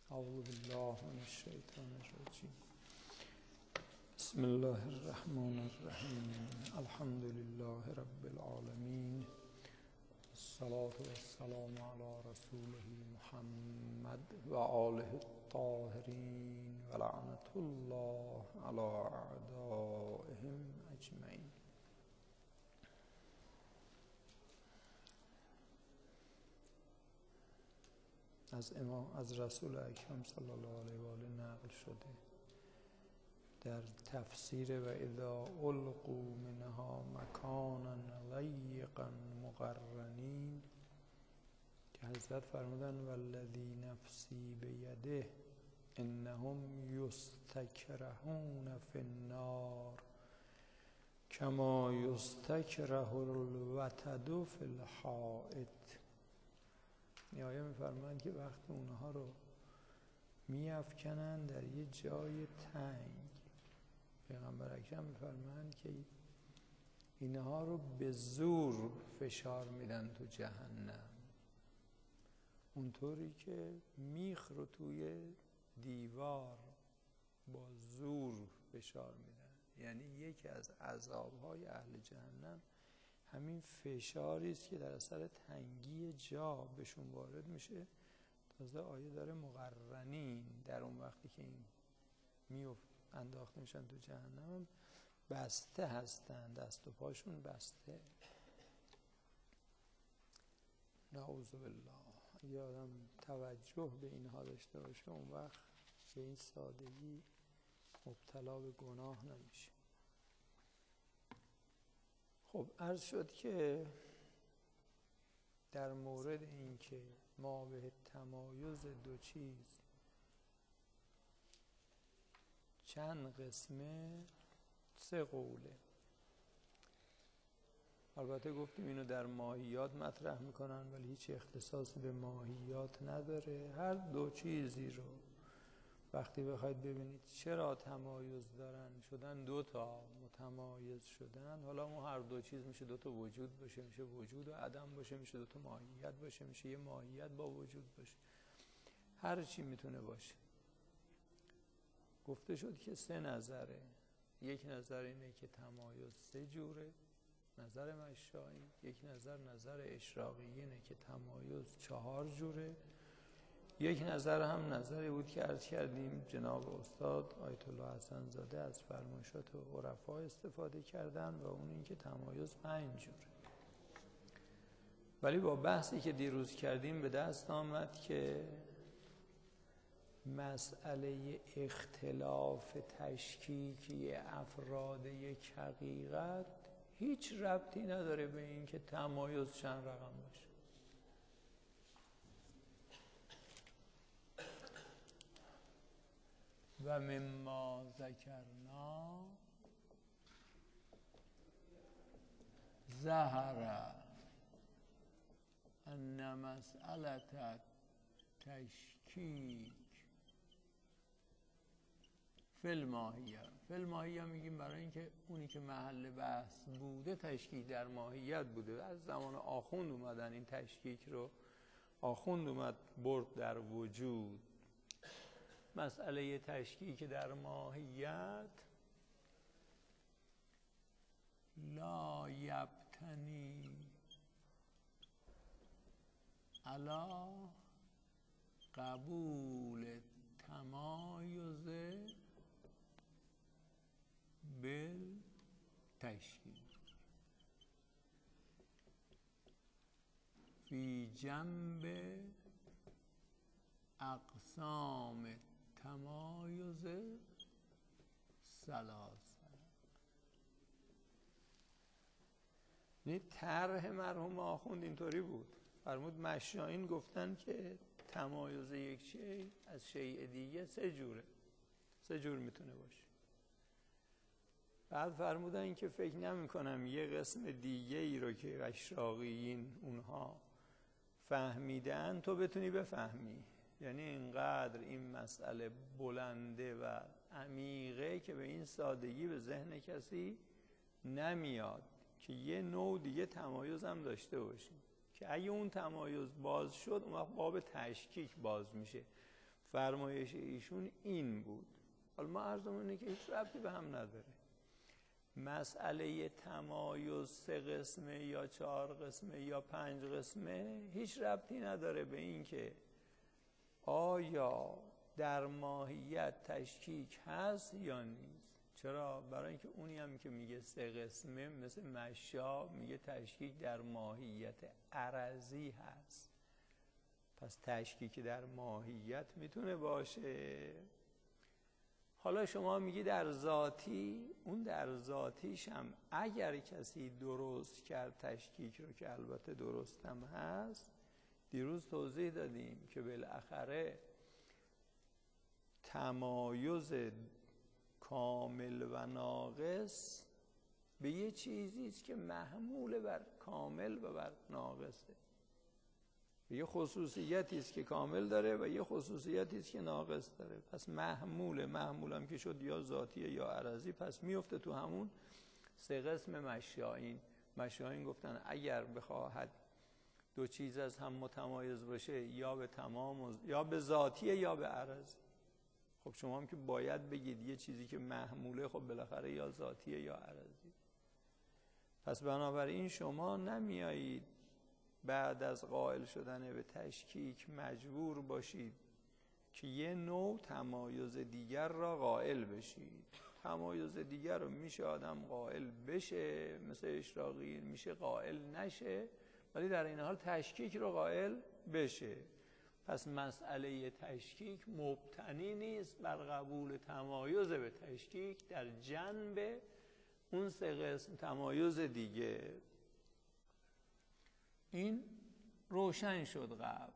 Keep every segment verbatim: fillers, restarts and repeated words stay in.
اعوذ بالله من الشیطان الرجیم. بسم الله الرحمن الرحیم. الحمد لله رب العالمین. الصلاة والسلام علی رسوله محمد و آله الطاهرین و لعنت الله علی اعدائهم اجمعین. از امام از رسول اکرم صلی الله علیه و آله نقل شده در تفسیر و اذا القوا منها مکانا ضیقا مقرنین که حضرت فرمودن والذی نفسی بیده انهم یستکرهون فی النار کما یستکره الوتد فی الحائط. آیه می‌فرمایند که وقتی اونها رو می‌افکنن در یه جای تنگ، پیغمبر اکرم می‌فرمایند که اینها رو به زور فشار میدن تو جهنم، اونطوری که میخ رو توی دیوار با زور فشار میدن. یعنی یکی از عذاب‌های اهل جهنم همین فشاری است که در اثر تنگی جا بهشون وارد میشه. تازه آیه داره مقرنین، در اون وقتی که این میفت انداخته میشن تو جهنم بسته هستن، دست و پاشون بسته. نعوذ بالله. اگه آدم توجه به اینها داشته باشه اون وقت به این سادگی مبتلا به گناه نمیشه. خب عرض شد که در مورد این که ما به تمایز دو چیز چند قسمه سه قوله. البته گفتیم اینو در ماهیات مطرح میکنن ولی هیچ اختصاصی به ماهیات نداره. هر دو چیزی رو وقتی بخواید ببینید چرا تمایز دارن، شدن دو تا متمایز شدن، حالا اون هر دو چیز میشه دو تا وجود باشه، میشه وجود و عدم باشه، میشه دو تا ماهیت باشه، میشه یه ماهیت با وجود باشه، هر چی میتونه باشه. گفته شد که سه نظره. یک نظر اینه که تمایز سه جوره، نظر مشائی. یک نظر نظر اشراقی اینه که تمایز چهار جوره. یک نظر هم نظری بود که عرض کردیم جناب استاد آیت الله حسن زاده از فرمایشات عرفا استفاده کردن و اون این که تمایز پنج جوره. ولی با بحثی که دیروز کردیم به دست آمد که مسئله اختلاف تشکیکی افراد یک حقیقت هیچ ربطی نداره به این که تمایز چند رقم باشه. و مما ذکرنا ظهر ان مسئله تشکیک فی الماهیه. فی الماهیه میگیم برای اینکه اونی که محل بحث بوده تشکیک در ماهیت بوده. از زمان آخوند اومدن این تشکیک رو، آخوند اومد برد در وجود. مسئله تشکیک در ماهیت لا یبتنی علی قبول تمایز بالتشکیک فی جنب اقسام تمایز ثلاثه. این طرح مرحوم آخوند اینطوری بود. فرمود مشایین گفتن که تمایز یک شیء از شیء دیگه سه جوره، سه جور میتونه باشه. بعد فرمودن که فکر نمی کنم یه قسم دیگه ای رو که اشراقیین اونها فهمیدن تو بتونی بفهمی. یعنی اینقدر این مسئله بلنده و عمیقه که به این سادگی به ذهن کسی نمیاد که یه نوع دیگه تمایز هم داشته باشیم که اگه اون تمایز باز شد اون وقت باب تشکیک باز میشه. فرمایش ایشون این بود. حالا ما عرضمون اینه که هیچ ربطی به هم نداره. مسئله تمایز سه قسمه یا چهار قسمه یا پنج قسمه هیچ ربطی نداره به این که آیا در ماهیت تشکیک هست یا نیست. چرا؟ برای اینکه اونی هم که میگه سه قسمه مثل مشا میگه تشکیک در ماهیت عرضی هست، پس تشکیک در ماهیت میتونه باشه. حالا شما میگی در ذاتی، اون در ذاتیش هم اگر کسی درست کرد تشکیک رو، که البته درست هم هست، دیروز توضیح دادیم که بالاخره تمایز کامل و ناقص به یه چیزی است که محمول بر کامل و بر ناقصه، یه خصوصیتی است که کامل داره و یه خصوصیتی است که ناقص داره. پس محمول محمول هم که شد یا ذاتیه یا عرضی، پس میفته تو همون سه قسم مشایین. مشایین گفتن اگر بخواهد دو چیز از هم متمایز باشه، یا به تمام یا به ذاتیه یا به عرضی. خب شما هم که باید بگید یه چیزی که محموله خب بالاخره یا ذاتیه یا عرضی. پس بنابراین شما نمیایید بعد از قائل شدن به تشکیک مجبور باشید که یه نوع تمایز دیگر را قائل بشید. تمایز دیگر رو میشه آدم قائل بشه، مثل اشراقی میشه قائل نشه، ولی در این حال تشکیک رو قائل بشه. پس مسئله تشکیک مبتنی نیست بر قبول تمایز به تشکیک در جنب اون سه قسم تمایز دیگه. این روشن شد قبل.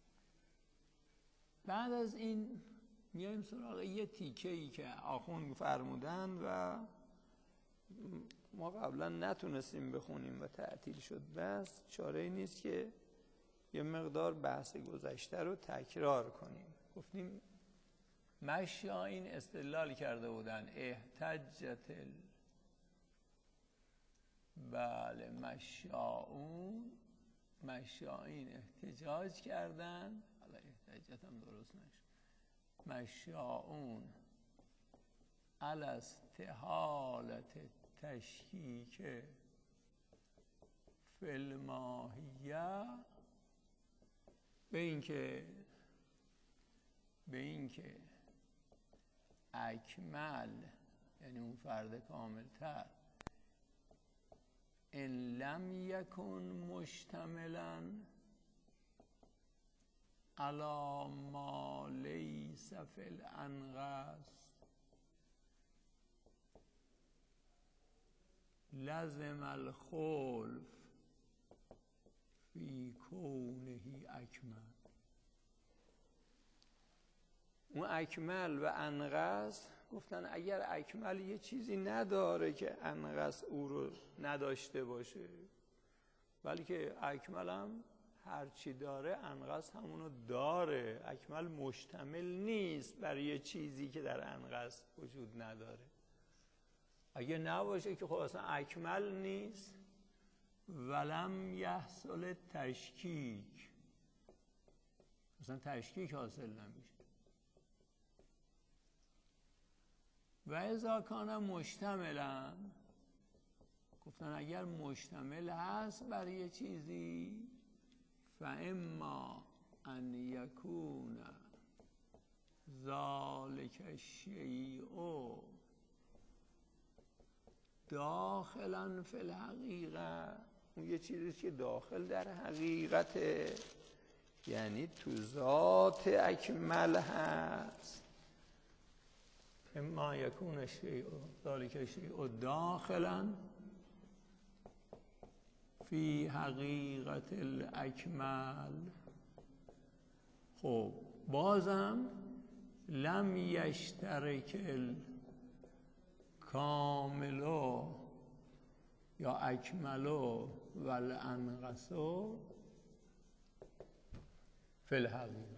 بعد از این میایم سراغ یه تیکه‌ای که آخوند فرمودن و ما قبلا نتونستیم بخونیم و تعطیل شد. بس چاره‌ای نیست که یه مقدار بحث گذشته رو تکرار کنیم. گفتیم مشایین استدلال کرده بودن احتجت ال... بله مشاؤون مشایین احتجاج کردن، حالا احتجاج هم درست نشد، مشاؤون علی استحالت تشکیک فی الماهیه، به این که به این که اکمل یعنی اون فرد کامل تر ان لم یکن مشتملا علی ما لیس فی الانغاص لزم الخلف فی کونه اکمل. اون اکمل و انغص گفتن اگر اکمل یه چیزی نداره که انغص او رو نداشته باشه، ولی که اکمل هم هر چی داره انغص همونو داره. اکمل مشتمل نیست بر یه چیزی که در انغص وجود نداره. اگه نباشه که خب اصلا اکمل نیست. ولم یحصل تشکیک، اصلا تشکیک حاصل نمیشه. و اذا کان مشتملا، گفتن اگر مشتمل هست بر یه چیزی، فاما ان یکون ذالک الشیء داخلا فی الحقیقه، اون یه چیزی که داخل در حقیقته، یعنی تو ذات اکمل هست. اما یکون الشیء ذالک الشیء داخلا فی حقیقت الاکمل. خب بازم لم یشترک الکاملو یا اکملو والانغصو فی الحقیقه.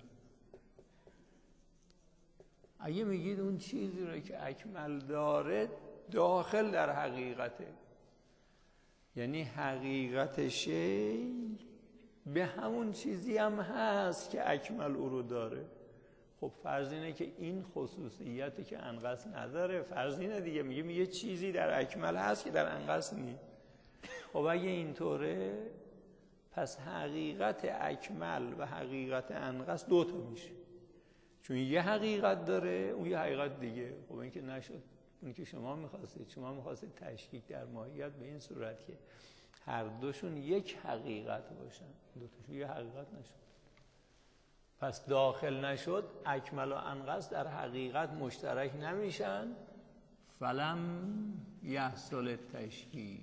اگه میگید اون چیزی رو که اکمل داره داخل در حقیقته، یعنی حقیقت شی به همون چیزی هم هست که اکمل او رو داره. خب فرض اینه که این خصوصیتی که انقص نداره، فرض اینه دیگه، میگه یه چیزی در اکمل هست که در انقص نیست. خب اگه اینطوره پس حقیقت اکمل و حقیقت انقص دو تا میشه، چون یه حقیقت داره اون یه حقیقت دیگه. خب این که نشد، اون که شما میخواستید شما میخواستید تشکیک در ماهیت به این صورت که هر دوشون یک حقیقت باشن، دو تاشون یه حقیقت نشد. پس داخل نشد، اکمل و انقص در حقیقت مشترک نمیشن، فلم یحصل تشکیک،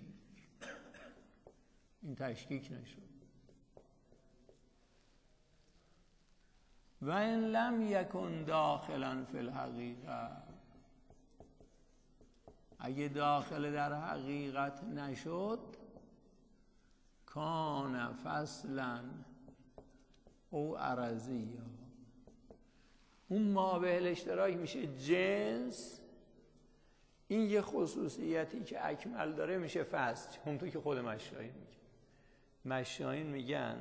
این تشکیک نشد. و ان لم یکن داخلا فی الحقیقه، اگه داخل در حقیقت نشد، کان فصلا او عرضی، اون مابع الاشتراک میشه جنس، این یه خصوصیتی که اکمل داره میشه فصل. همونطور که خود مشایین میگه، مشایین میگن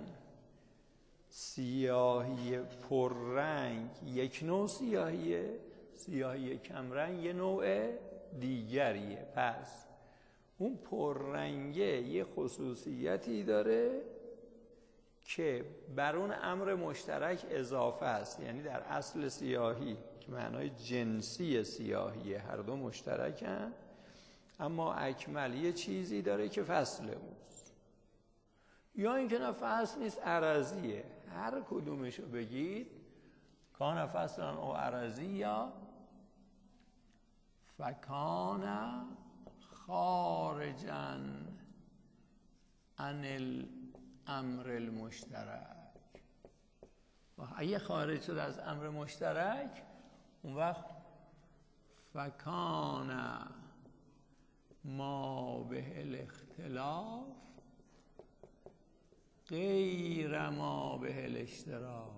سیاهی پررنگ یک نوع سیاهیه، سیاهی کمرنگ یه نوع دیگریه. پس اون پررنگه یه خصوصیتی داره که بر اون امر مشترک اضافه است، یعنی در اصل سیاهی که معنای جنسی سیاهیه، هر دو مشترکن، اما اکمل یه چیزی داره که فصل اوست، یا اینکه نه فصل نیست، عرضیه. هر کدومشو بگید، کان فصلا او عرضی یا فکان خارجا عن الامر المشترک. اگه خارج شد از امر مشترک، اون وقت فکان ما به الاختلاف غیر ما به الاشتراک،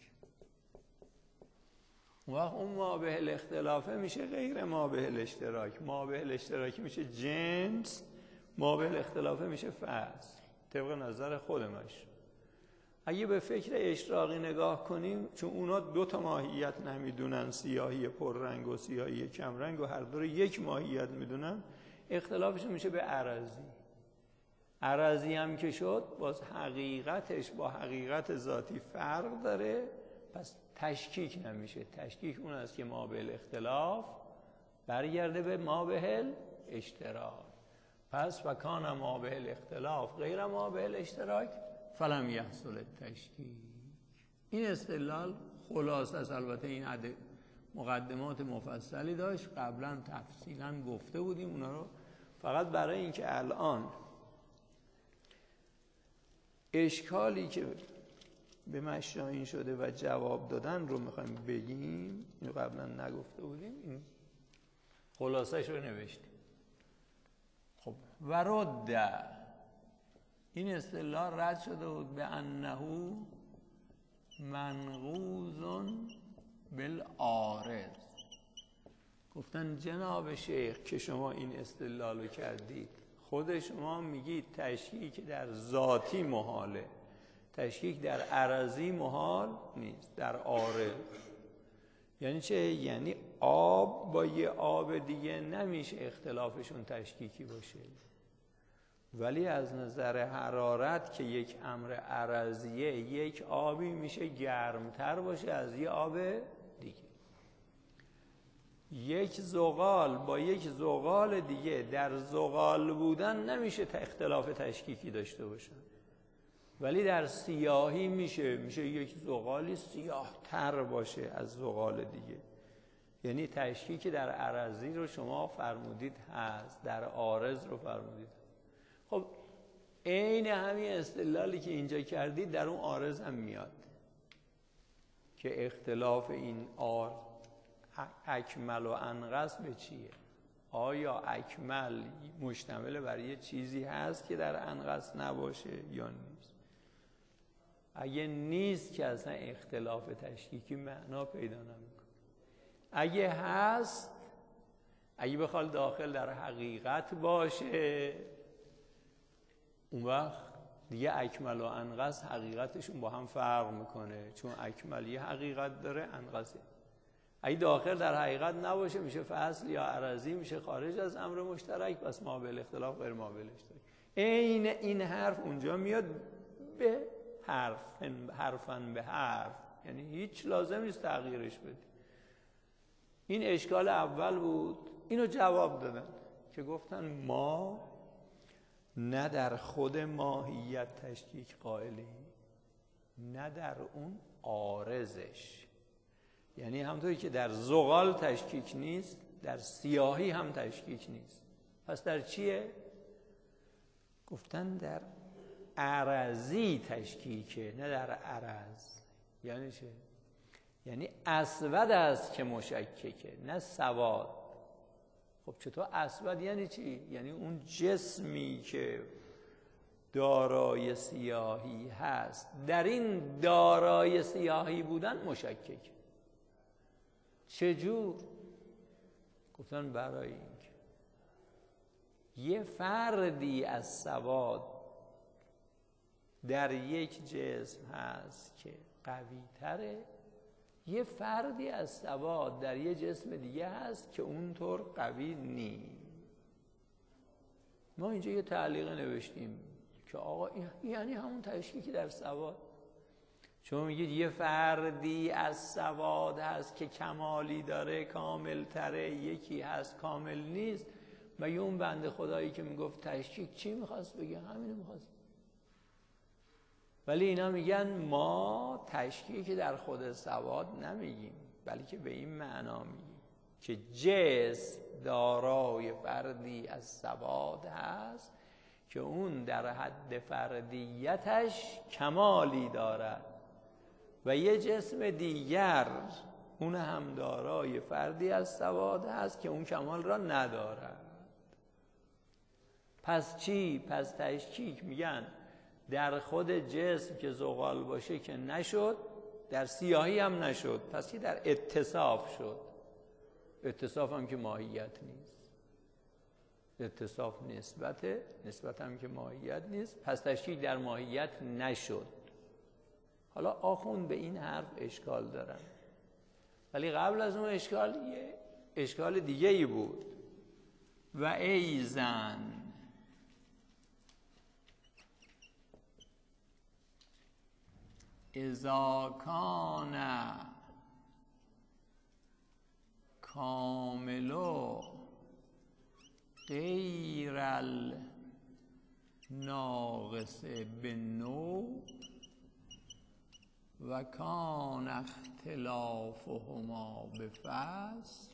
اون وقت اون ما به الاختلافه میشه غیر ما به الاشتراک، ما به الاشتراکی میشه جنس، ما به الاختلافه میشه فصل، طبق نظر خودمش. اگه به فکر اشراقی نگاه کنیم، چون اونا دو تا ماهیت نمیدونن، سیاهی پررنگ و سیاهی کمرنگ، و هر دو رو یک ماهیت میدونن، اختلافش میشه به عرضی. عرضی هم که شد، باز حقیقتش با حقیقت ذاتی فرق داره، پس تشکیک نمیشه. تشکیک اون است که ما به الاختلاف برگرده به ما به الاشتراک. پس وکان ما به الاختلاف غیر ما به الاشتراک فلم یحصل التشکیک. این استدلال خلاصه است. البته این مقدمات مفصلی داشت، قبلا تفصیلا گفته بودیم اونا رو، فقط برای اینکه الان اشکالی که به مشایین شده و جواب دادن رو میخوایم بگیم، اینو قبلا نگفته بودیم، این خلاصه‌اش رو نوشتیم. خب و رد، این اصطلاح رد شده بود به انه منقوض بالعارض. گفتن جناب شیخ که شما این استدلال رو کردید، خود شما میگید تشکیک در ذاتی محاله، تشکیک در عرضی محال نیست، در عارض. یعنی چه؟ یعنی آب با یه آب دیگه نمیشه اختلافشون تشکیکی باشه، ولی از نظر حرارت که یک امر عرضیه، یک آبی میشه گرمتر باشه از یه آب دیگه. یک زغال با یک زغال دیگه در زغال بودن نمیشه اختلاف تشکیکی داشته باشن، ولی در سیاهی میشه میشه یک زغالی سیاه تر باشه از زغال دیگه. یعنی تشکیک در عرضی رو شما فرمودید هست، در عارض رو فرمودید. خب عین همین استدلالی که اینجا کردید در اون عارض هم میاد که اختلاف این آر اکمل و انقص به چیه؟ آیا اکمل مشتمل بر یه چیزی هست که در انقص نباشه یا نیست؟ اگه نیست که اصلا اختلاف تشکیکی معنا پیدا نمیکنه. اگه هست، اگه بخواد داخل در حقیقت باشه، اون وقت دیگه اکمل و انقص حقیقتشون با هم فرق میکنه، چون اکمل یه حقیقت داره، انقص اگه داخل در حقیقت نباشه میشه فصل یا عرضی، میشه خارج از امر مشترک، پس ما به اختلاف غیر ما به اشتراک. این این حرف اونجا میاد به حرف حرفاً به حرف، یعنی هیچ لازم نیست تغییرش بدی. این اشکال اول بود. اینو جواب دادن که گفتن ما نه در خود ماهیت تشکیک قائلیم، نه در اون عارضش. یعنی همونطوری که در زغال تشکیک نیست، در سیاهی هم تشکیک نیست. پس در چیه؟ گفتن در عرضی تشکیکه، نه در عرض. یعنی چه؟ یعنی اسود است که مشککه، نه سواد. خب چطور اسود یعنی چی؟ یعنی اون جسمی که دارای سیاهی هست، در این دارای سیاهی بودن مشکک. چجور؟ گفتن برای اینکه یه فردی از سواد در یک جسم هست که قوی تره، یه فردی از سواد در یه جسم دیگه هست که اونطور قوی نیست. ما اینجا یه تعلیق نوشتیم که آقا این یعنی همون تشکیکی در سواد. چون میگید یه فردی از سواد هست که کمالی داره، کامل تره، یکی هست کامل نیست. مگه اون بنده خدایی که میگفت تشکیک چی میخواست بگه؟ همینو میخواست. ولی اینا میگن ما تشکیک در خود سواد نمیگیم، بلکه به این معنا میگیم که جسم دارای فردی از سواد هست که اون در حد فردیتش کمالی دارد و یه جسم دیگر اون هم دارای فردی از سواد هست که اون کمال را ندارد. پس چی؟ پس تشکیک میگن در خود جسم که زغال باشه که نشد، در سیاهی هم نشد، پس که در اتصاف شد. اتصاف هم که ماهیت نیست، اتصاف نسبته، نسبت هم که ماهیت نیست، پس تشکیک در ماهیت نشد. حالا آخوند به این حرف اشکال دارن، ولی قبل از اون اشکال یه اشکال دیگه ای بود. و ایزن اذا کان کاملو غیر الناقص بالنوع و کان اختلافهما بفصل.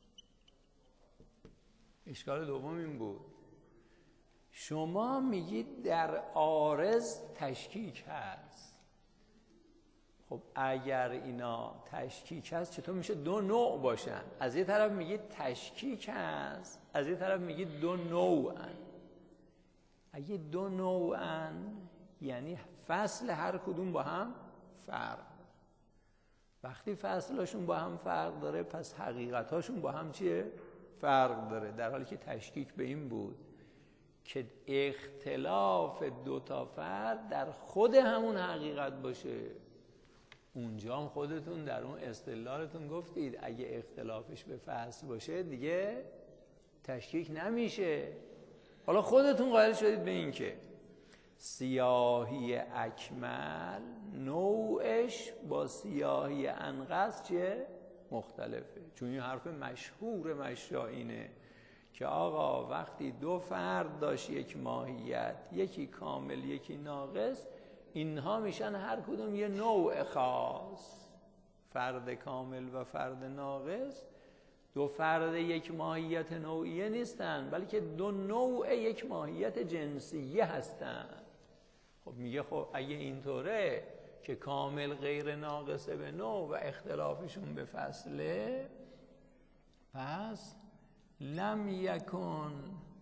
اشکال دوم این بود، شما میگید در عارض تشکیک هست. خب اگر اینا تشکیک هست چطور میشه دو نوع باشن؟ از یه طرف میگید تشکیک هست، از یه طرف میگید دو نوعن. اگه دو نوعن یعنی فصل هر کدوم با هم فرق داره. وقتی فصلشون با هم فرق داره پس حقیقتاشون با هم چیه؟ فرق داره. در حالی که تشکیک به این بود که اختلاف دو تا فرد در خود همون حقیقت باشه. اونجا هم خودتون در اون استدلالتون گفتید اگه اختلافش به فصل باشه دیگه تشکیک نمیشه. حالا خودتون قائل شدید به این که سیاهی اکمل نوعش با سیاهی انقص چیه؟ مختلفه. چون این حرف مشهور مشایینه که آقا وقتی دو فرد داشت یک ماهیت، یکی کامل یکی ناقص، اینها میشن هر کدوم یه نوع خاص. فرد کامل و فرد ناقص دو فرد یک ماهیت نوعیه نیستن، بلکه دو نوع یک ماهیت جنسیه هستن. خب میگه خب اگه اینطوره که کامل غیر ناقصه به نوع و اختلافشون به فصله، پس لم یکن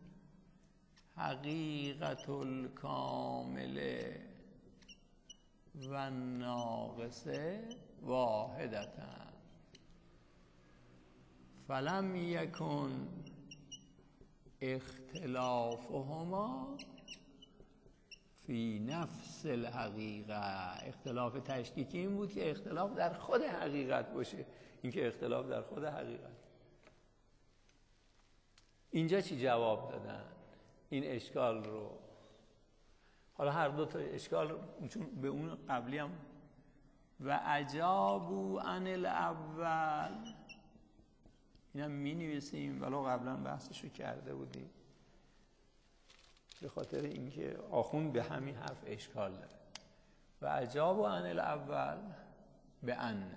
حقیقت الکامل و ناقصه واحدتن فلم یکن اختلافهما فی نفس الحقیقه. اختلاف تشکیکی این بود که اختلاف در خود حقیقت باشه، این که اختلاف در خود حقیقت. اینجا چی جواب دادن این اشکال رو؟ حالا هر دو تا اشکال، چون به اون قبلی هم و اجابوا عن الاول، اینم می نویسیم ولو قبلا بحثش رو کرده بودیم، به خاطر اینکه آخوند به همین حرف اشکال داره. و اجابوا عن الاول به ان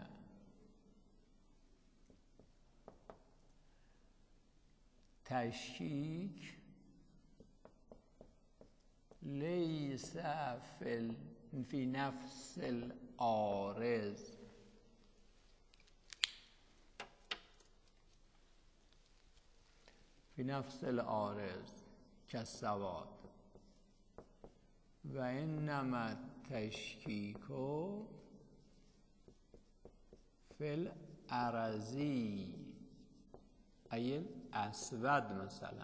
تشکیک لیس فی فی نفس العارض فی نفس العارض کالسواد و انما تشکیک فی الارضی ای الاسود مثلا.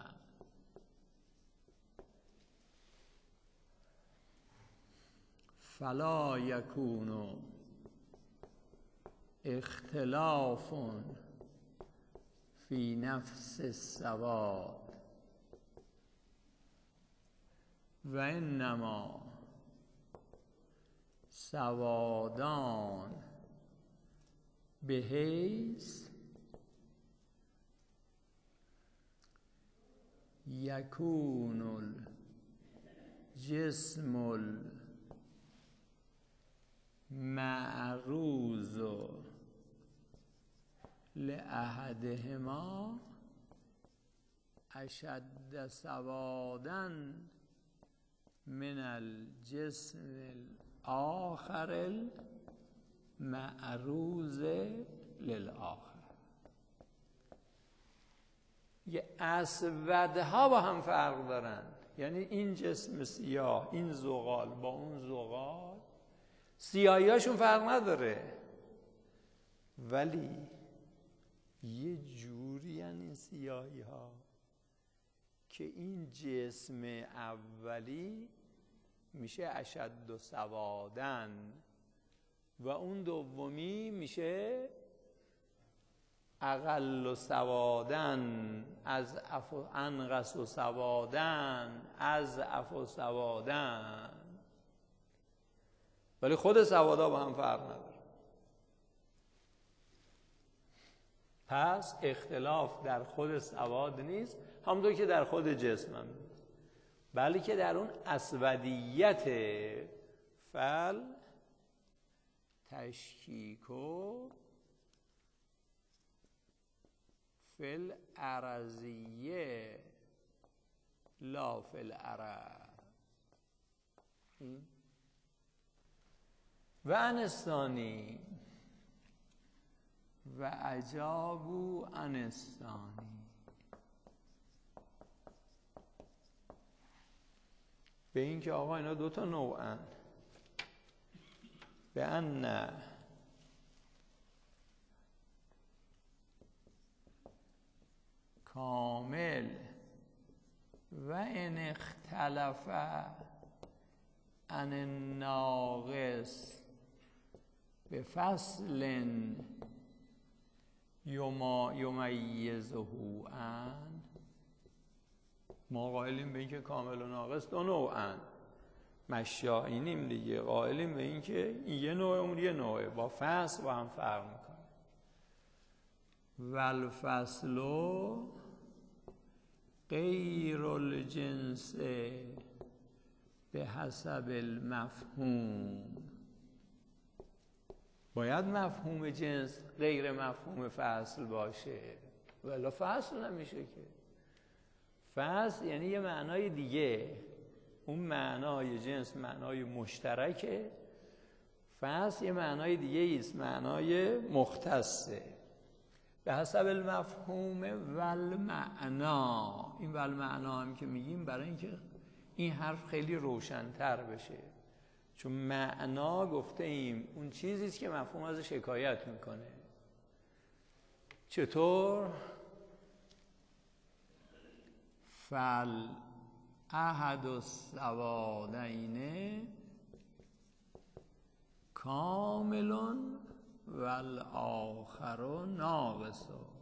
فلا یکون اختلاف فی نفس السواد و انما سوادان بحیث یکون الجسم المعروض لأحدهما اشد سوادا من الجسم الاخر المعروض للآخر. یه اسودها با هم فرق دارن، یعنی این جسم سیاه، این زغال با اون زغال سیاهیاشون فرق نداره، ولی یه جوری هن این سیاهی ها که این جسم اولی میشه اشد و سوادن و اون دومی میشه اقل و سوادن، از اف انقص و سوادن، از اف و سوادن، ولی خود سوادا با هم فرق نداره. پس اختلاف در خود سواد نیست، همونطور که در خود جسم هم نیست، بلکه در اون اسودیت فل تشکیکو فل ارضیه لا فل ارض. و انستانی و اجابوا انستانی، به این که آقا اینا دوتا نوعن. به ان کامل و ان اختلف عن الناقص به فصل یما یمیزه عن. ما قائلیم به این که کامل و ناقص دو نوعن، مشایینیم دیگه، قائلیم به این که این یه نوع اون یه نوعه، با فصل با هم فرق میکنه. والفصل غیر الجنس به حسب المفهوم. باید مفهوم جنس غیر مفهوم فصل باشه، ولی فصل نمیشه که. فصل یعنی یه معنای دیگه، اون معنای جنس معنای مشترکه، فصل یه معنای دیگه است، معنای مختصه. به حسب المفهوم والمعنا. این والمعنا هم که میگیم برای اینکه این حرف خیلی روشن‌تر بشه، چون معنا گفته ایم اون چیزی است که مفهوم ازش حکایت میکنه. چطور؟ فل احد السوادین کامل و الاخر ناقص.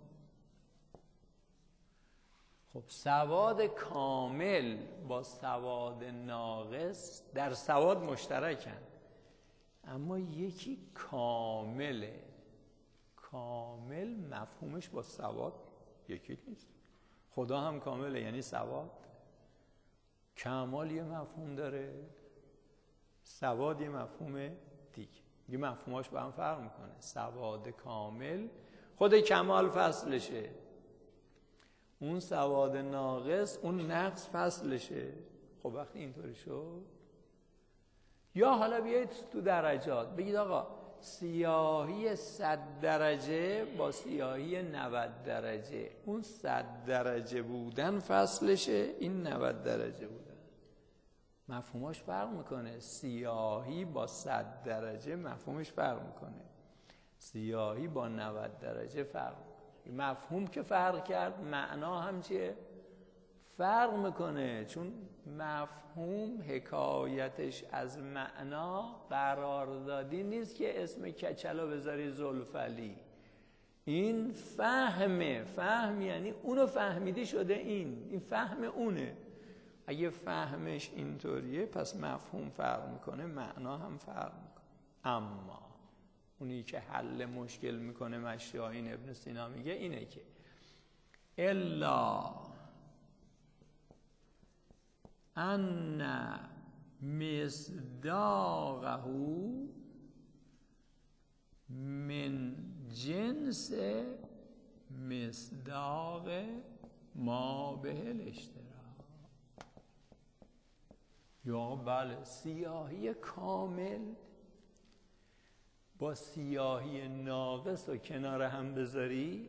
خب سواد کامل با سواد ناقص در سواد مشترکن، اما یکی کامله. کامل مفهومش با سواد یکی نیست. خدا هم کامله یعنی سواد. کمال یه مفهوم داره، سواد یه مفهوم دیگه. یه مفهوماش با هم فرق میکنه. سواد کامل خود کمال فصلشه، اون سواد ناقص اون نقص فصلشه. خب وقتی اینطوری شد، یا حالا بیایید تو درجات بگید آقا سیاهی صد درجه با سیاهی نود درجه، اون صد درجه بودن فصلشه، این نود درجه بودن. مفهومش فرق میکنه. سیاهی با صد درجه مفهومش فرق میکنه، سیاهی با نود درجه فرق میکنه. مفهوم که فرق کرد، معنا هم چیه؟ فرق میکنه. چون مفهوم حکایتش از معنا قراردادی نیست که اسم کچلو بذاری زلفلی. این فهمه. فهم یعنی اونو فهمیده شده، این این فهم اونه. اگه فهمش اینطوریه پس مفهوم فرق میکنه، معنا هم فرق میکنه. اما اونی که حل مشکل میکنه مشایخ ابن سینا میگه اینه که الا ان مصداقه من جنس مصداق ما به الاشتراک. یا بله، سیاهی کامل با سیاهی ناقص رو کنار هم بذاری،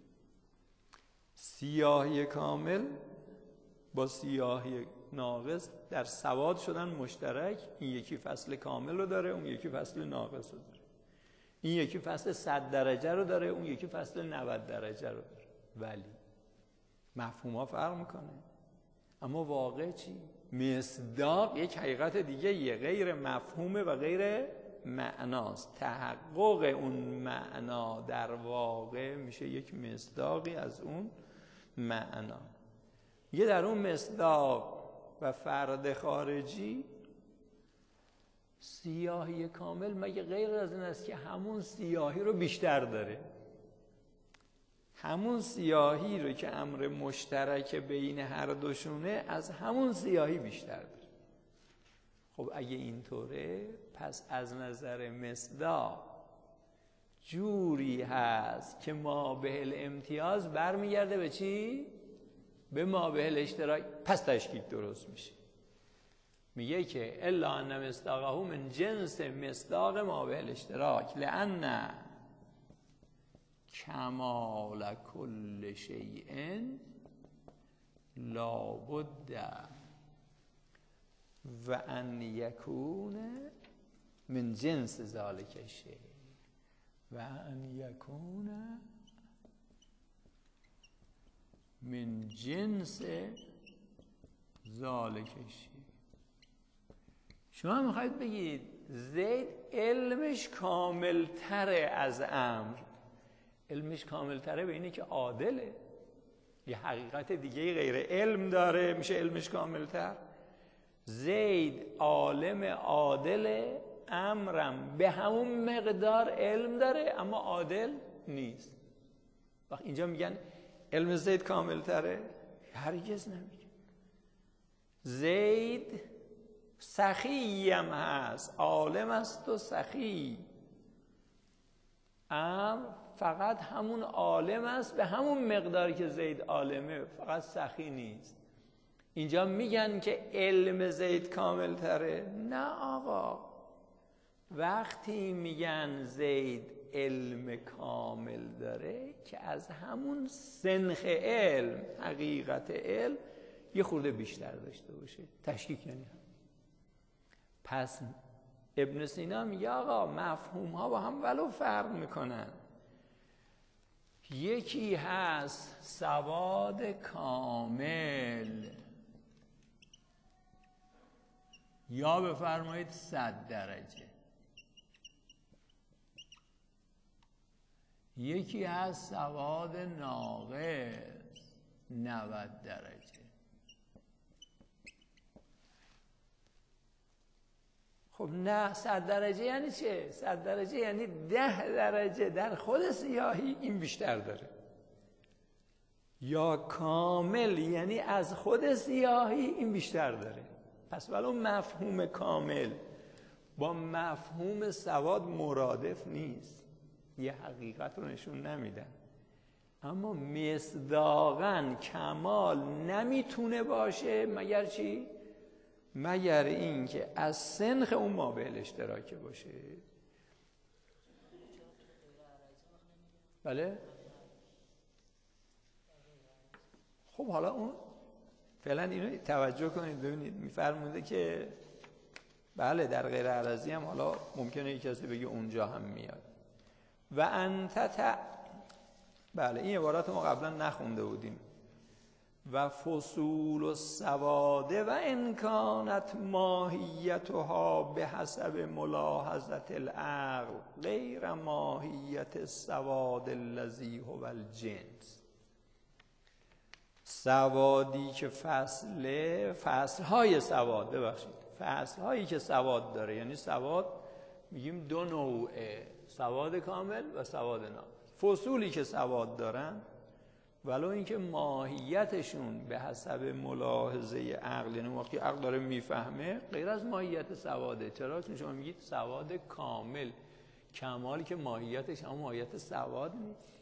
سیاهی کامل با سیاهی ناقص در سواد شدن مشترک. این یکی فصل کامل رو داره، اون یکی فصل ناقص رو داره. این یکی فصل صد درجه رو داره، اون یکی فصل نود درجه رو داره. ولی مفهوم ها فرق میکنه. اما واقع چی؟ مصداق یک حقیقت دیگه یه، غیر مفهومه و غیر معناست. تحقق اون معنا در واقع میشه یک مصداقی از اون معنا. یه در اون مصداق و فرد خارجی سیاهی کامل مگه غیر از این است که همون سیاهی رو بیشتر داره؟ همون سیاهی رو که امر مشترک بین هر دوشونه از همون سیاهی بیشتر داره. خب اگه اینطوره پس از نظر مصداق جوری هست که ما به الامتیاز برمیگرده به چی؟ به ما به الاشتراک. پس تشکیک درست میشه. میگه که الا ان مصداقه من جنس مصداق ما به الاشتراک لان کمال کل شیء لابد و ان یکون من جنس ذالک الشیء و ان یکون من جنس ذالک الشیء. شما میخواید بگید زید علمش کامل تره از امر. علمش کامل تره به اینه که عادله. یه حقیقت دیگه غیر علم داره میشه علمش کامل تر. زید عالم عادل، امرم به همون مقدار علم داره اما عادل نیست. وقت اینجا میگن علم زید کامل تره، هرگز نمیگن. زید سخی هم هست، عالم است و سخی. امر فقط همون عالم است به همون مقداری که زید عالمه، فقط سخی نیست. اینجا میگن که علم زید کامل تره. نه آقا، وقتی میگن زید علم کامل داره که از همون سنخ علم، حقیقت علم یه خورده بیشتر داشته باشه. تشکیک یعنی هم. پس ابن سینا میگه آقا مفهوم ها با هم ولو فرق میکنن. یکی هست سواد کامل یا بفرمایید صد درجه. یکی از سواد ناقص نود درجه. خب نه، صد درجه یعنی چه؟ صد درجه یعنی ده درجه در خود سیاهی این بیشتر داره. یا کامل یعنی از خود سیاهی این بیشتر داره. پس ولو مفهوم کامل با مفهوم سواد مرادف نیست، یه حقیقت رو نشون نمیدن، اما مصداقاً کمال نمیتونه باشه مگر چی؟ مگر این که از سنخ اون مابعل اشتراکه باشه. بله؟ خب حالا اون فعلا اینو توجه کنید ببینید، میفرموده که بله در غیر عرضی هم حالا ممکنه یک کسی بگه اونجا هم میاد. و انت ت... بله این عبارت ما قبلا نخونده بودیم. و فصول السواد و انکانت ماهیتها به حسب ملاحظت العقل غیر ماهیت السواد الذی هو الجنس. سوادی که فصله، فصلهای سواد ببخشید فصلهایی که سواد داره، یعنی سواد میگیم دو نوعه، سواد کامل و سواد ناقص. فصولی که سواد دارن ولو اینکه ماهیتشون به حسب ملاحظه عقل، یعنی وقتی عقل داره میفهمه، غیر از ماهیت سواده. چرا؟ چون شما میگید سواد کامل، کمالی که ماهیتش هم ماهیت سواد نیست،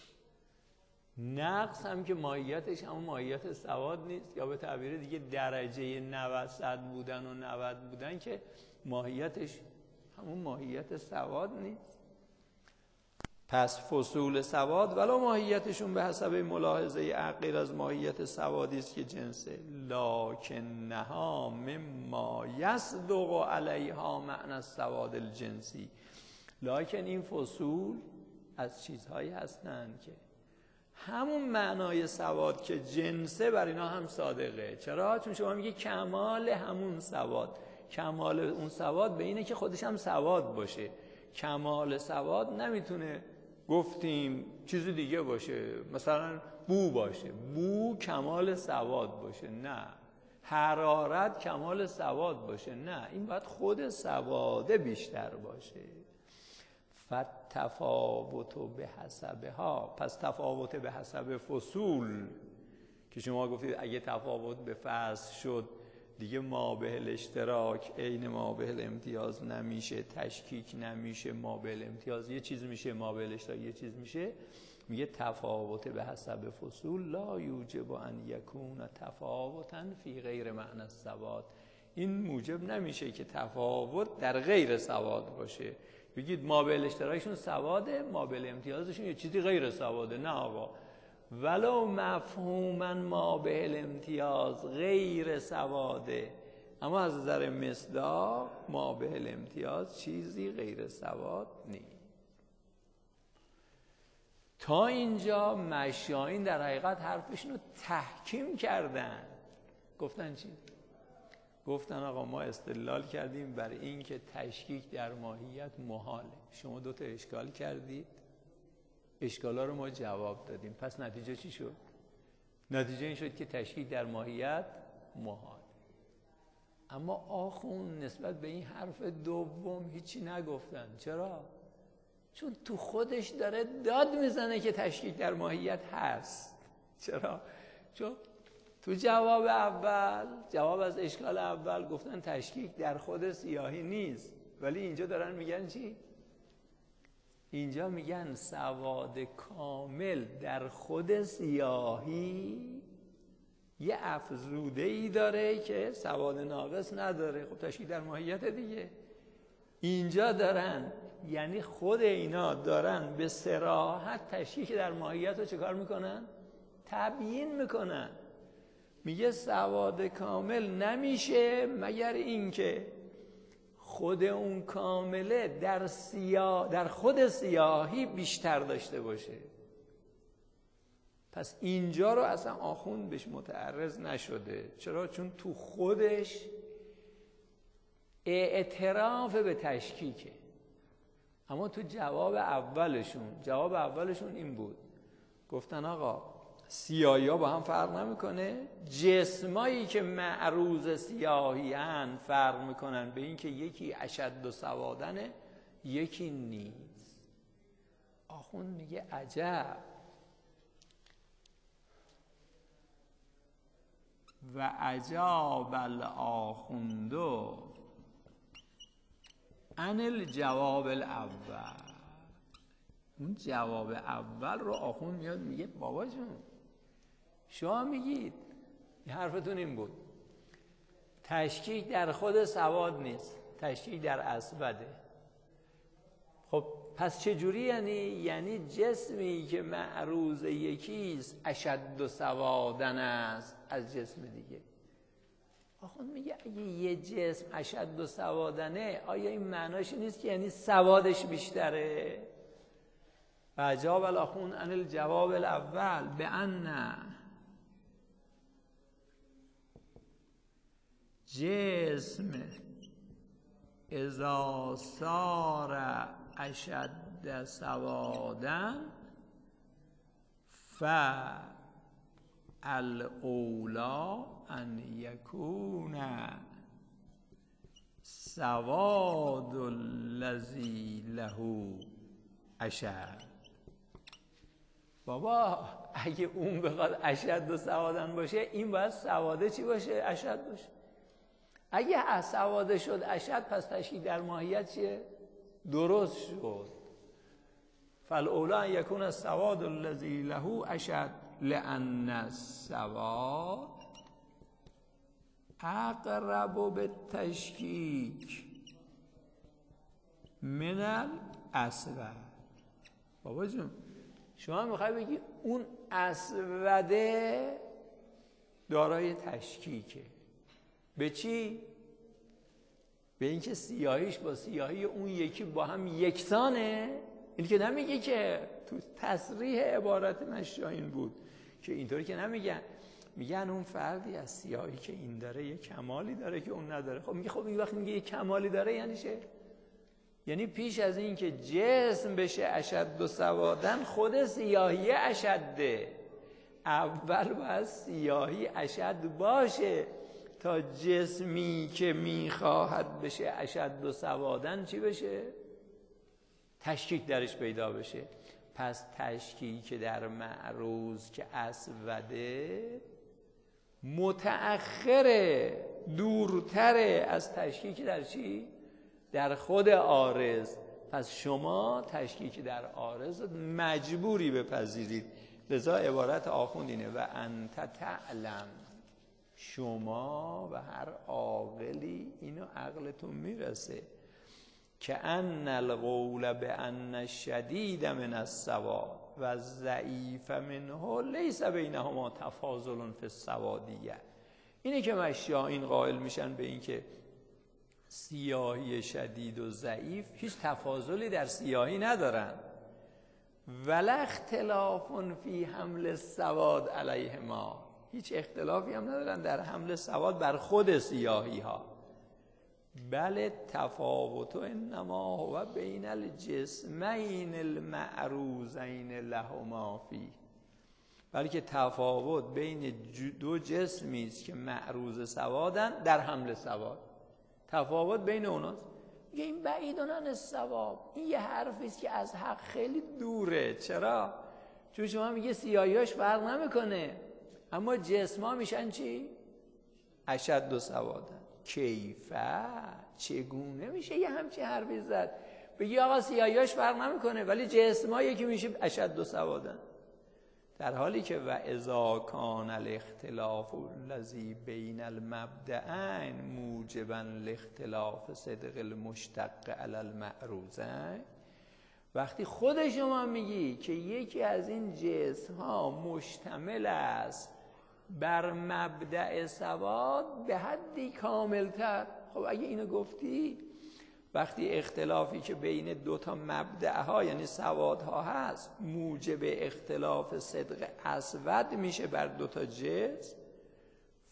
نقص هم که ماهیتش هم ماهیت سواد نیست، یا به تعبیر دیگه درجه نود صد بودن و نود بودن که ماهیتش همون ماهیت سواد نیست. پس فصول سواد ولو ماهیتشون به حسب ملاحظه عقل از ماهیت سوادی است که جنسه، لکنها مما یصدق علیها معنی السواد الجنسی. لکن این فصول از چیزهایی هستند که همون معنای سواد که جنسه بر اینا هم صادقه. چرا؟ چون شما میگی کمال همون سواد، کمال اون سواد به اینه که خودش هم سواد باشه. کمال سواد نمیتونه گفتیم چیز دیگه باشه، مثلا بو باشه، بو کمال سواد باشه، نه. حرارت کمال سواد باشه، نه. این باید خود سواده بیشتر باشه. فتفاوت به حسبها، پس تفاوت به حسب فصول که شما گفتید اگه تفاوت به فصل شد دیگه مابعل اشتراک عین مابعل امتیاز نمیشه، تشکیک نمیشه، مابعل امتیاز یه چیز میشه، مابعل اشتراک یه چیز میشه. میگه تفاوت به حسب فصول لا یوجب ان یکون تفاوتا فی غیر معنی السواد. این موجب نمیشه که تفاوت در غیر سواد باشه. بگید مابعل اشتراکشون سواده، مابعل امتیازشون یه چیزی غیر سواده. نه آقا، ولو مفهوما مابعل امتیاز غیر سواده، اما از نظر مصداق مابعل امتیاز چیزی غیر سواد نیست. تا اینجا مشایین در حقیقت حرفشون رو تحکیم کردن. گفتن چی؟ گفتن آقا ما استدلال کردیم بر این که تشکیک در ماهیت محاله. شما دوتا اشکال کردید، اشکالا رو ما جواب دادیم. پس نتیجه چی شد؟ نتیجه این شد که تشکیک در ماهیت محال. اما آخون نسبت به این حرف دوم هیچی نگفتن. چرا؟ چون تو خودش داره داد میزنه که تشکیک در ماهیت هست. چرا؟ چون تو جواب اول، جواب از اشکال اول گفتن تشکیک در خود سیاهی نیست، ولی اینجا دارن میگن چی؟ اینجا میگن سواد کامل در خود سیاهی یه افزوده ای داره که سواد ناقص نداره. خب تشکیک در ماهیت دیگه. اینجا دارن، یعنی خود اینا دارن به صراحت تشکیک در ماهیت رو چه کار میکنن؟ تبیین میکنن. میگه سواد کامل نمیشه مگر اینکه خود اون کامله در سیاه، در خود سیاهی بیشتر داشته باشه. پس اینجا رو اصلا آخوند بهش متعرض نشده. چرا؟ چون تو خودش اعتراف به تشکیکه. اما تو جواب اولشون جواب اولشون این بود، گفتن آقا سیاهی ها با هم فرق نمیکنه، جسمایی که معروض سیاهی هن فرق میکنن به این که یکی اشد و سوادنه یکی نیست. آخوند میگه عجب. و عجاب الاخوندو عن الجواب الاول. اون جواب اول رو آخوند میاد میگه بابا جون شما میگید، حرفتون این بود تشکیک در خود سواد نیست، تشکیک در اسوده. خب پس چجوری یعنی؟ یعنی جسمی که معروض یکیست اشد و سوادن است از جسم دیگه. آخوند میگه اگه یه جسم اشد و سوادنه آیا این معناش نیست که یعنی سوادش بیشتره؟ و اجاب الاخوند عن الجواب الاول بأن جسم اذا صار اشد سوادا فالاولی ان یکون سواد الذی له اشد. بابا اگه اون بخواد اشد و سوادن باشه این باید سواده چی باشه؟ اشد باشه. اگه سواده شد اشد پس تشکیک در ماهیت چیه؟ درست شد. فالاولی ان یکون السواد الذی له اشد لان السواد اقرب بالتشکیک من الاسود. بابا جون شما میخوای بگی اون اسوده دارای تشکیکه. به چی؟ به اینکه سیاهیش با سیاهی اون یکی با هم یکسانه. این که نمیگه که تو تصریح عبارت مشاهین بود که اینطوری که نمیگن، میگن اون فردی از سیاهی که این داره یه کمالی داره که اون نداره. خب میگه خب این وقت میگه یه کمالی داره یعنی چه؟ یعنی پیش از این که جسم بشه اشد و سوادن خود سیاهی اشده. اول باید سیاهی اشد باشه تا جسمی که میخواهد بشه اشد و سوادن چی بشه؟ تشکیک درش پیدا بشه. پس تشکیک در معروض که اسوده متأخره، دورتره از تشکیک در چی؟ در خود عارض. پس شما تشکیک در عارض مجبوری بپذیرید. لذا عبارت آخوند اینه و انت تعلم، شما و هر عاقلی اینو عقلتون میرسه که ان القول بان الشدید من السواد و الضعیف منه لیس بینهما تفاضل فی السوادیه. اینه که مشایخ قائل میشن به این که سیاهی شدید و ضعیف هیچ تفاضلی در سیاهی ندارن. ولا اختلاف فی حمل السواد علیهما، هیچ اختلافی هم ندارن در حمل سواد بر خود سیاهی ها. بل تفاوت انما هو بین الجسمین المعروضین لهما فی، بلکه تفاوت بین دو جسمی است که معروض سوادن در حمل سواد. تفاوت بین اوناست. میگه این بعیدن عن الصواب، این یه حرفی است که از حق خیلی دوره. چرا؟ چون شما میگه سیاهیاش فرق نمیکنه اما جسما میشن چی؟ اشد و سوادن. کیفه، چگونه میشه یه همچین حرفی زد؟ بگی آقا سیاهیاش فرق نمیکنه ولی جسما یکی میشه اشد و سوادن، در حالی که و اذا کان الاختلاف الذی بین المبدئین موجبا لاختلاف صدق المشتق علی المعروضین. وقتی خود شما میگی که یکی از این جسم ها مشتمل است بر مبدأ سواد به حدی کاملتر، خب اگه اینو گفتی وقتی اختلافی که بین دو تا مبدأ یعنی سوادها هست موجب اختلاف صدق اسود میشه بر دو تا جسم،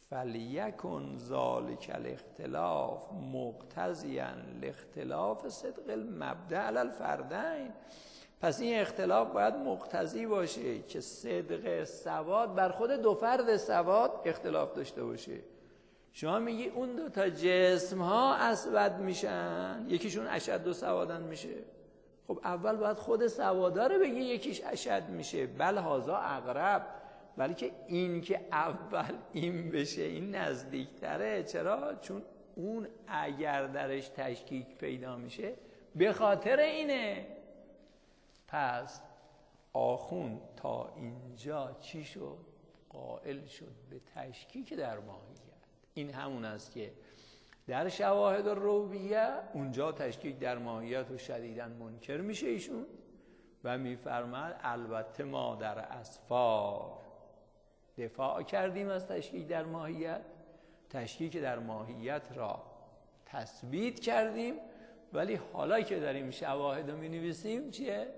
فلیکن ذالک الاختلاف مقتضیا لاختلاف صدق المبدأ علی الفردین. پس این اختلاف باید مقتضی باشه که صدق سواد بر خود دو فرد سواد اختلاف داشته باشه. شما میگی اون دو تا جسم ها اسود میشن، یکیشون اشد و سوادن میشه. خب اول باید خود سوادا رو بگی یکیش اشد میشه، بل هازا اقرب، ولی که این که اول این بشه این نزدیکتره. چرا؟ چون اون اگر درش تشکیک پیدا میشه به خاطر اینه. پس آخوند تا اینجا چی شد؟ قائل شد به تشکیک در ماهیت. این همون است که در شواهد الرویه اونجا تشکیک در ماهیت رو شدیداً منکر میشه ایشون و میفرماد البته ما در اسفار دفاع کردیم از تشکیک در ماهیت، تشکیک در ماهیت را تثبیت کردیم، ولی حالا که داریم شواهد رو می‌نویسیم چیه؟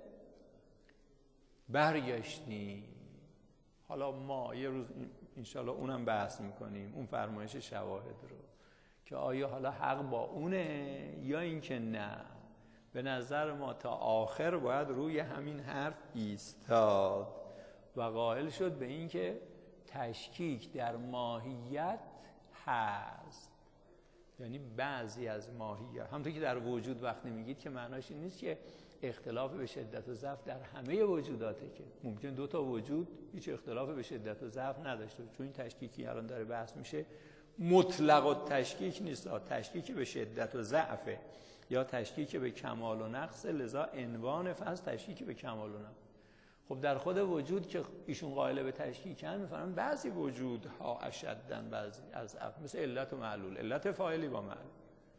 برگشتیم. حالا ما یه روز انشالله اونم بحث میکنیم، اون فرمایش شواهد رو، که آیا حالا حق با اونه یا اینکه نه. به نظر ما تا آخر باید روی همین حرف ایستاد و قائل شد به اینکه تشکیک در ماهیت هست. یعنی بعضی از ماهیت، همونطور که در وجود وقتی میگید که معناش این نیست که اختلاف به شدت و ضعف در همه وجوداته، که ممکن دو تا وجود هیچ اختلاف به شدت و ضعف نداشته. چون این تشکیکی الان داره بحث میشه مطلق و تشکیک نیست، تشکیک به شدت و ضعفه یا تشکیک به کمال و نقص، لذا عنوان فصل تشکیک به کمال و نقص. خب در خود وجود که ایشون قائل به تشکیکن، میفهمن بعضی وجودها اشدن، بعضی از اف، مثل علت و معلول، علت فاعلی با معلول.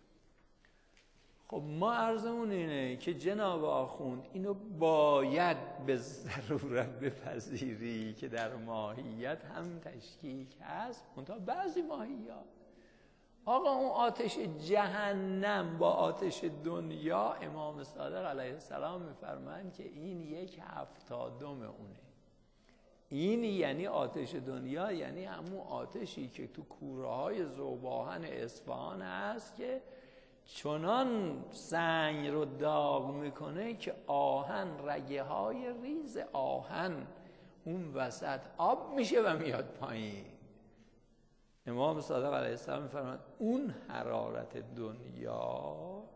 خب ما عرضمون اینه که جناب آخوند اینو باید به ضرورت بپذیری که در ماهیت هم تشکیک هست، منتها بعضی ماهیات. آقا اون آتش جهنم با آتش دنیا، امام صادق علیه السلام میفرمایند که این یک هفتادم اونه. این یعنی آتش دنیا، یعنی همون آتشی که تو کوره های ذوب‌آهن اصفهان هست که چنان سنگ رو داغ میکنه که آهن، رگه های ریز آهن اون وسط آب میشه و میاد پایین. امام صادق علیه السلام میفرماید اون حرارت دنیا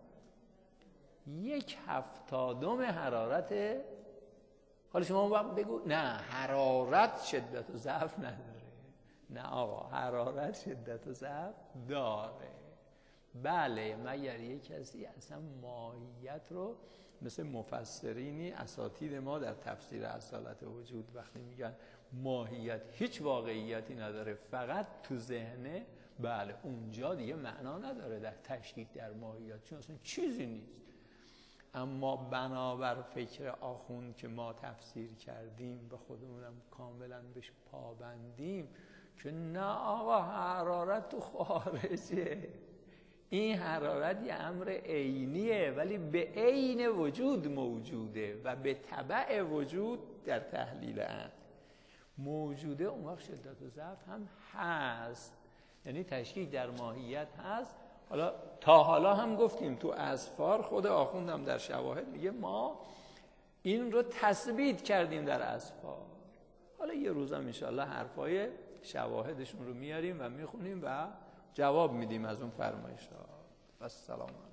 یک هفتادم حرارت. حالا شما وقت بگو نه حرارت شدت و ضعف نداره. نه آقا، حرارت شدت و ضعف داره. بله، مگر یک کسی اصلا ماهیت رو مثل مفسرینی اساتید ما در تفسیر اصالت وجود وقتی میگن ماهیت هیچ واقعیتی نداره، فقط تو ذهنه، بله اونجا دیگه معنا نداره در تشکیک در ماهیت، چون اصلا چیزی نیست. اما بنابر فکر آخوند که ما تفسیر کردیم و خودمونم کاملا بهش پابندیم که نه آقا، حرارت تو خارجه، این حرارت یه امر عینیه ولی به عین وجود موجوده و به تبع وجود در تحلیل عقل موجوده. اون وقت شدت و ضعف هم هست، یعنی تشکیک در ماهیت هست. حالا تا حالا هم گفتیم تو اسفار، خود آخوندم در شواهد میگه ما این رو تثبیت کردیم در اسفار. حالا یه روزم انشاءالله حرفای شواهدشون رو میاریم و میخونیم و جواب میدیم از اون فرمایش ها. و السلام علیکم.